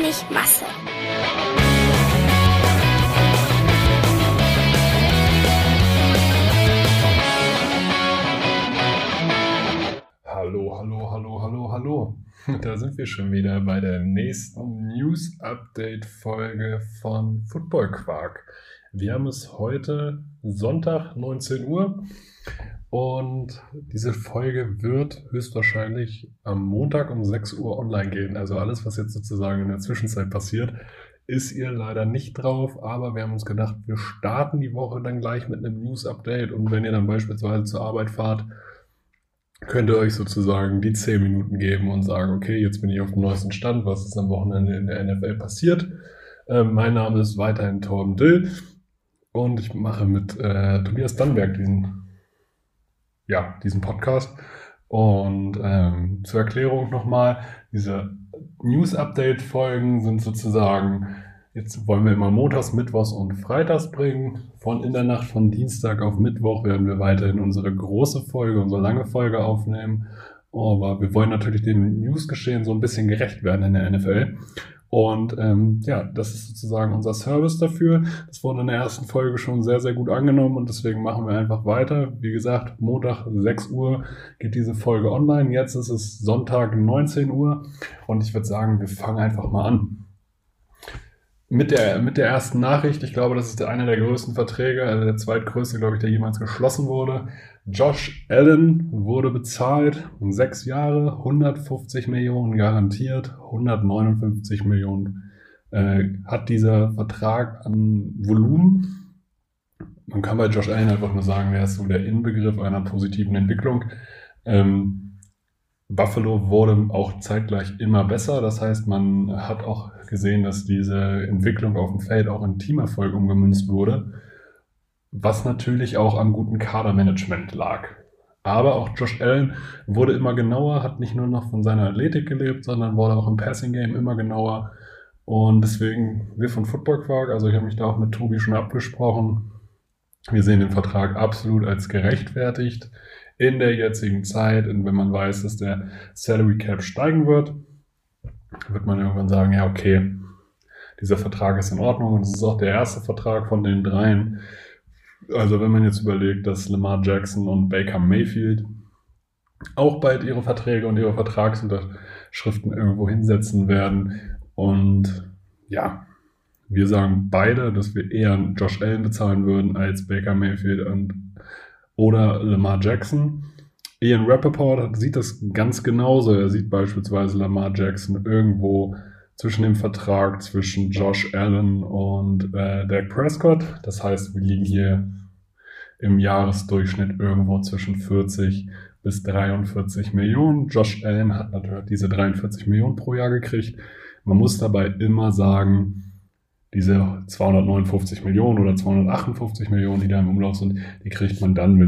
mich Marcel. Hallo. Da sind wir schon wieder bei der nächsten News-Update-Folge von Football Quark. Wir haben es heute Sonntag, 19 Uhr. Und diese Folge wird höchstwahrscheinlich am Montag um 6 Uhr online gehen. Also alles, was jetzt sozusagen in der Zwischenzeit passiert, ist ihr leider nicht drauf. Aber wir haben uns gedacht, wir starten die Woche dann gleich mit einem News-Update. Und wenn ihr dann beispielsweise zur Arbeit fahrt, könnt ihr euch sozusagen die 10 Minuten geben und sagen, okay, jetzt bin ich auf dem neuesten Stand, was ist am Wochenende in der NFL passiert. Mein Name ist weiterhin Torben Dill und ich mache mit Tobias Dannenberg diesen Podcast. Und zur Erklärung nochmal, diese News-Update-Folgen sind sozusagen, jetzt wollen wir immer montags, mittwochs und freitags bringen. In der Nacht von Dienstag auf Mittwoch werden wir weiterhin unsere große Folge, unsere lange Folge aufnehmen. Aber wir wollen natürlich dem Newsgeschehen so ein bisschen gerecht werden in der NFL. Und das ist sozusagen unser Service dafür. Das wurde in der ersten Folge schon sehr, sehr gut angenommen und deswegen machen wir einfach weiter. Wie gesagt, Montag 6 Uhr geht diese Folge online. Jetzt ist es Sonntag 19 Uhr und ich würde sagen, wir fangen einfach mal an. Mit der ersten Nachricht, ich glaube, das ist einer der größten Verträge, also der zweitgrößte, glaube ich, der jemals geschlossen wurde. Josh Allen wurde bezahlt, 6 Jahre, 150 Millionen garantiert, 159 Millionen hat dieser Vertrag an Volumen. Man kann bei Josh Allen einfach nur sagen, der ist so der Inbegriff einer positiven Entwicklung. Buffalo wurde auch zeitgleich immer besser. Das heißt, man hat auch gesehen, dass diese Entwicklung auf dem Feld auch in Teamerfolg umgemünzt wurde, was natürlich auch am guten Kadermanagement lag. Aber auch Josh Allen wurde immer genauer, hat nicht nur noch von seiner Athletik gelebt, sondern wurde auch im Passing-Game immer genauer. Und deswegen, wir von Football Quark, also ich habe mich da auch mit Tobi schon abgesprochen, wir sehen den Vertrag absolut als gerechtfertigt in der jetzigen Zeit. Und wenn man weiß, dass der Salary Cap steigen wird man irgendwann sagen, ja okay, dieser Vertrag ist in Ordnung und es ist auch der erste Vertrag von den dreien. Also wenn man jetzt überlegt, dass Lamar Jackson und Baker Mayfield auch bald ihre Verträge und ihre Vertragsunterschriften irgendwo hinsetzen werden und ja, wir sagen beide, dass wir eher Josh Allen bezahlen würden als Baker Mayfield oder Lamar Jackson. Ian Rappaport sieht das ganz genauso. Er sieht beispielsweise Lamar Jackson irgendwo zwischen dem Vertrag zwischen Josh Allen und Dak Prescott. Das heißt, wir liegen hier im Jahresdurchschnitt irgendwo zwischen 40 bis 43 Millionen. Josh Allen hat natürlich diese 43 Millionen pro Jahr gekriegt. Man muss dabei immer sagen, diese 259 Millionen oder 258 Millionen, die da im Umlauf sind, die kriegt man dann,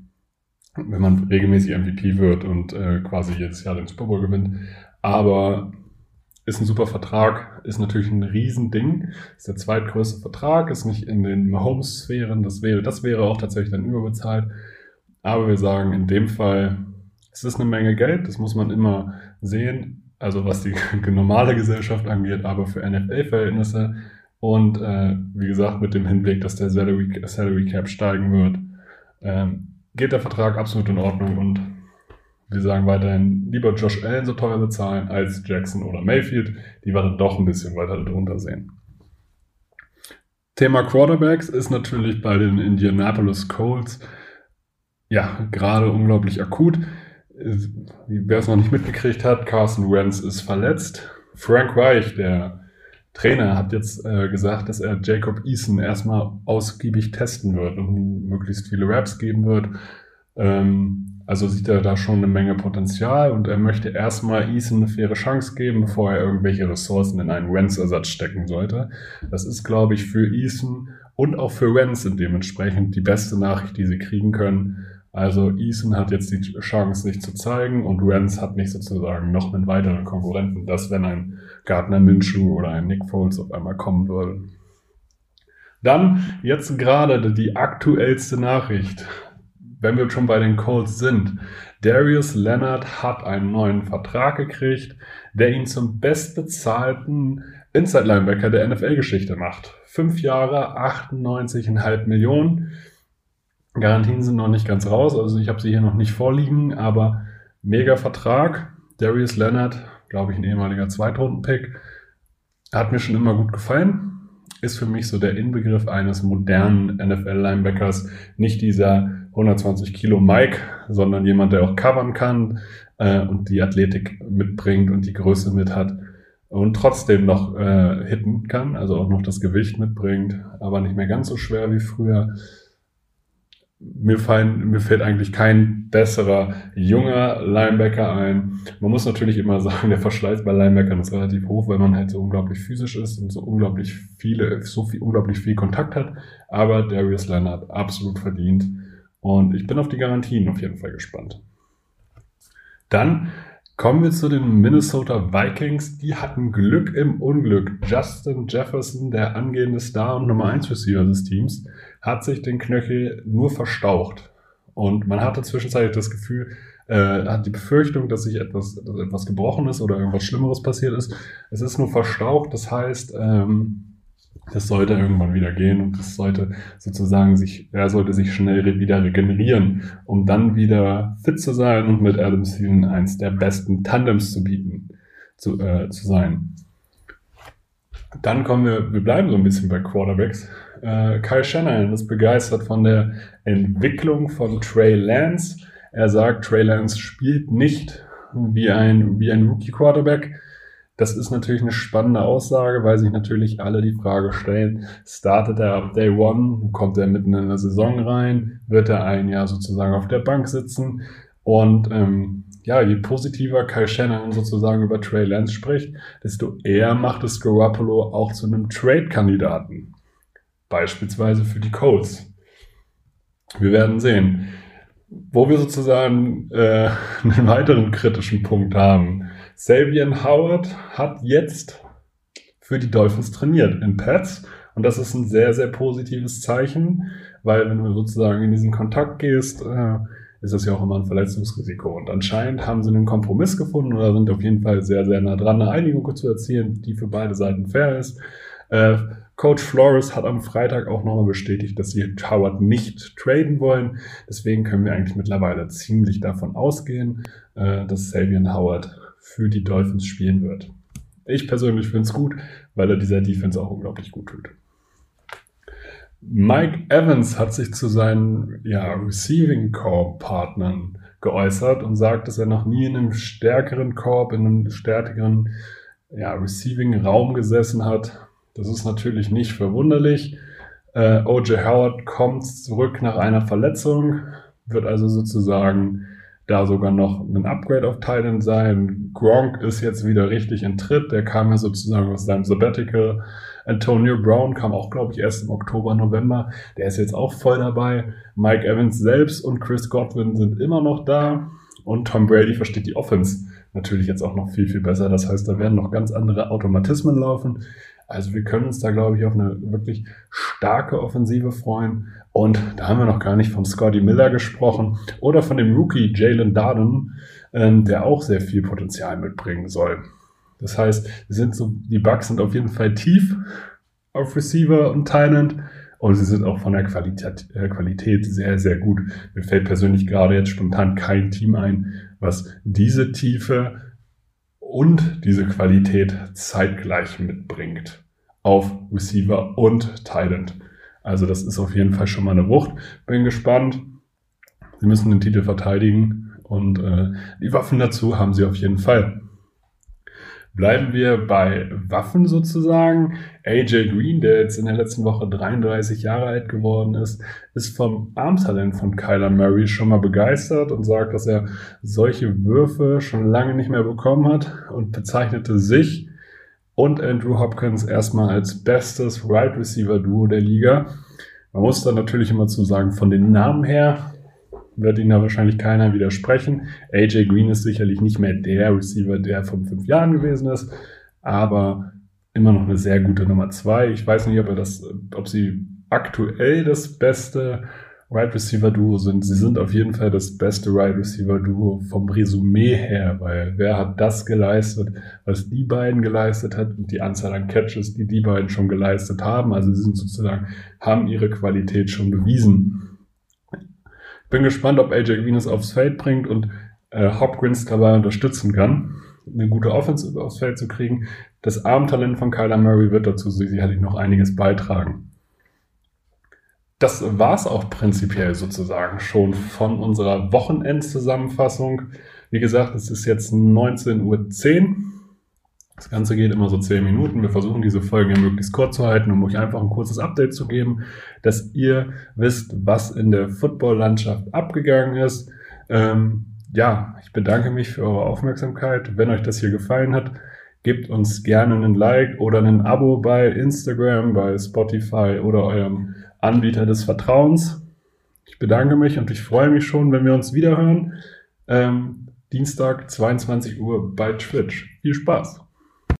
wenn man regelmäßig MVP wird und quasi jedes Jahr den Super Bowl gewinnt. Aber ist ein super Vertrag, ist natürlich ein Riesending. Ist der zweitgrößte Vertrag, ist nicht in den Mahomes-Sphären. Das wäre auch tatsächlich dann überbezahlt. Aber wir sagen in dem Fall, es ist eine Menge Geld, das muss man immer sehen. Also was die normale Gesellschaft angeht, aber für NFL-Verhältnisse. Und wie gesagt, mit dem Hinblick, dass der Salary Cap steigen wird, geht der Vertrag absolut in Ordnung und wir sagen weiterhin, lieber Josh Allen so teuer bezahlen als Jackson oder Mayfield, die wir dann doch ein bisschen weiter drunter sehen. Thema Quarterbacks ist natürlich bei den Indianapolis Colts gerade unglaublich akut. Wer es noch nicht mitgekriegt hat, Carson Wentz ist verletzt. Frank Reich, der Trainer, hat jetzt gesagt, dass er Jacob Eason erstmal ausgiebig testen wird und ihm möglichst viele Raps geben wird. Also sieht er da schon eine Menge Potenzial und er möchte erstmal Eason eine faire Chance geben, bevor er irgendwelche Ressourcen in einen Wentz-Ersatz stecken sollte. Das ist, glaube ich, für Eason und auch für Wentz dementsprechend die beste Nachricht, die sie kriegen können. Also Eason hat jetzt die Chance, sich zu zeigen und Wentz hat nicht sozusagen noch einen weiteren Konkurrenten. Das, wenn ein Gardner Minshew oder ein Nick Foles auf einmal kommen würde. Dann jetzt gerade die aktuellste Nachricht, wenn wir schon bei den Colts sind. Darius Leonard hat einen neuen Vertrag gekriegt, der ihn zum bestbezahlten Inside-Linebacker der NFL-Geschichte macht. 5 Jahre, 98,5 Millionen. Garantien sind noch nicht ganz raus, also ich habe sie hier noch nicht vorliegen, aber mega Vertrag. Darius Leonard, glaube ich, ein ehemaliger Zweitrunden-Pick, hat mir schon immer gut gefallen. Ist für mich so der Inbegriff eines modernen NFL-Linebackers. Nicht dieser 120 Kilo Mike, sondern jemand, der auch covern kann und die Athletik mitbringt und die Größe mit hat und trotzdem noch hitten kann, also auch noch das Gewicht mitbringt, aber nicht mehr ganz so schwer wie früher. Mir fällt eigentlich kein besserer junger Linebacker ein. Man muss natürlich immer sagen, der Verschleiß bei Linebackern ist relativ hoch, weil man halt so unglaublich physisch ist und so unglaublich viel Kontakt hat. Aber Darius Leonard absolut verdient. Und ich bin auf die Garantien auf jeden Fall gespannt. Dann kommen wir zu den Minnesota Vikings. Die hatten Glück im Unglück. Justin Jefferson, der angehende Star und Nummer 1 Receiver des Teams, hat sich den Knöchel nur verstaucht. Und man hatte zwischenzeitlich das Gefühl, hat die Befürchtung, dass etwas gebrochen ist oder irgendwas Schlimmeres passiert ist. Es ist nur verstaucht, das heißt, das sollte irgendwann wieder gehen und das sollte sozusagen er sollte sich schnell wieder regenerieren, um dann wieder fit zu sein und mit Adam Thielen eins der besten Tandems zu sein. Dann wir bleiben so ein bisschen bei Quarterbacks. Kyle Shanahan ist begeistert von der Entwicklung von Trey Lance. Er sagt, Trey Lance spielt nicht wie ein Rookie-Quarterback. Das ist natürlich eine spannende Aussage, weil sich natürlich alle die Frage stellen, startet er ab Day One, kommt er mitten in der Saison rein, wird er ein Jahr sozusagen auf der Bank sitzen und je positiver Kyle Shanahan sozusagen über Trey Lance spricht, desto eher macht es Garoppolo auch zu einem Trade-Kandidaten, beispielsweise für die Colts. Wir werden sehen. Wo wir sozusagen einen weiteren kritischen Punkt haben. Xavier Howard hat jetzt für die Dolphins trainiert in Pads und das ist ein sehr, sehr positives Zeichen, weil wenn du sozusagen in diesen Kontakt gehst, ist das ja auch immer ein Verletzungsrisiko und anscheinend haben sie einen Kompromiss gefunden oder sind auf jeden Fall sehr, sehr nah dran, eine Einigung zu erzielen, die für beide Seiten fair ist. Coach Flores hat am Freitag auch nochmal bestätigt, dass sie Howard nicht traden wollen. Deswegen können wir eigentlich mittlerweile ziemlich davon ausgehen, dass Xavier Howard für die Dolphins spielen wird. Ich persönlich finde es gut, weil er dieser Defense auch unglaublich gut tut. Mike Evans hat sich zu seinen Receiving Corps Partnern geäußert und sagt, dass er noch nie in einem stärkeren Korb, in einem stärkeren Receiving Raum gesessen hat. Das ist natürlich nicht verwunderlich. O.J. Howard kommt zurück nach einer Verletzung, wird also sozusagen da sogar noch ein Upgrade auf Tight End sein. Gronk ist jetzt wieder richtig in Tritt, der kam ja sozusagen aus seinem Sabbatical. Antonio Brown kam auch, glaube ich, erst im Oktober, November. Der ist jetzt auch voll dabei. Mike Evans selbst und Chris Godwin sind immer noch da. Und Tom Brady versteht die Offense natürlich jetzt auch noch viel, viel besser. Das heißt, da werden noch ganz andere Automatismen laufen. Also wir können uns da, glaube ich, auf eine wirklich starke Offensive freuen. Und da haben wir noch gar nicht von Scotty Miller gesprochen oder von dem Rookie Jalen Darden, der auch sehr viel Potenzial mitbringen soll. Das heißt, die Bucks sind auf jeden Fall tief auf Receiver und Tight End und sie sind auch von der Qualität sehr, sehr gut. Mir fällt persönlich gerade jetzt spontan kein Team ein, was diese Tiefe und diese Qualität zeitgleich mitbringt auf Receiver und Tight End. Also das ist auf jeden Fall schon mal eine Wucht. Bin gespannt. Sie müssen den Titel verteidigen und die Waffen dazu haben sie auf jeden Fall. Bleiben wir bei Waffen sozusagen. AJ Green, der jetzt in der letzten Woche 33 Jahre alt geworden ist vom Armtalent von Kyler Murray schon mal begeistert und sagt, dass er solche Würfe schon lange nicht mehr bekommen hat und bezeichnete sich und Andrew Hopkins erstmal als bestes Wide Receiver Duo der Liga. Man muss dann natürlich immer zu sagen, von den Namen her wird Ihnen da wahrscheinlich keiner widersprechen. AJ Green ist sicherlich nicht mehr der Receiver, der vor 5 Jahren gewesen ist, aber immer noch eine sehr gute Nummer 2. Ich weiß nicht, ob sie aktuell das beste Wide Receiver Duo sind. Sie sind auf jeden Fall das beste Wide Receiver Duo vom Resümee her, weil wer hat das geleistet, was die beiden geleistet hat und die Anzahl an Catches, die die beiden schon geleistet haben. Also sie sind sozusagen, haben ihre Qualität schon bewiesen. Ich bin gespannt, ob AJ Green es aufs Feld bringt und Hopkins dabei unterstützen kann, eine gute Offense aufs Feld zu kriegen. Das Armtalent von Kyler Murray wird dazu sicherlich noch einiges beitragen. Das war es auch prinzipiell sozusagen schon von unserer Wochenendzusammenfassung. Wie gesagt, es ist jetzt 19:10 Uhr. Das Ganze geht immer so 10 Minuten. Wir versuchen diese Folgen ja möglichst kurz zu halten, um euch einfach ein kurzes Update zu geben, dass ihr wisst, was in der Football-Landschaft abgegangen ist. Ich bedanke mich für eure Aufmerksamkeit. Wenn euch das hier gefallen hat, gebt uns gerne einen Like oder ein Abo bei Instagram, bei Spotify oder eurem Anbieter des Vertrauens. Ich bedanke mich und ich freue mich schon, wenn wir uns wiederhören. Dienstag, 22 Uhr bei Twitch. Viel Spaß!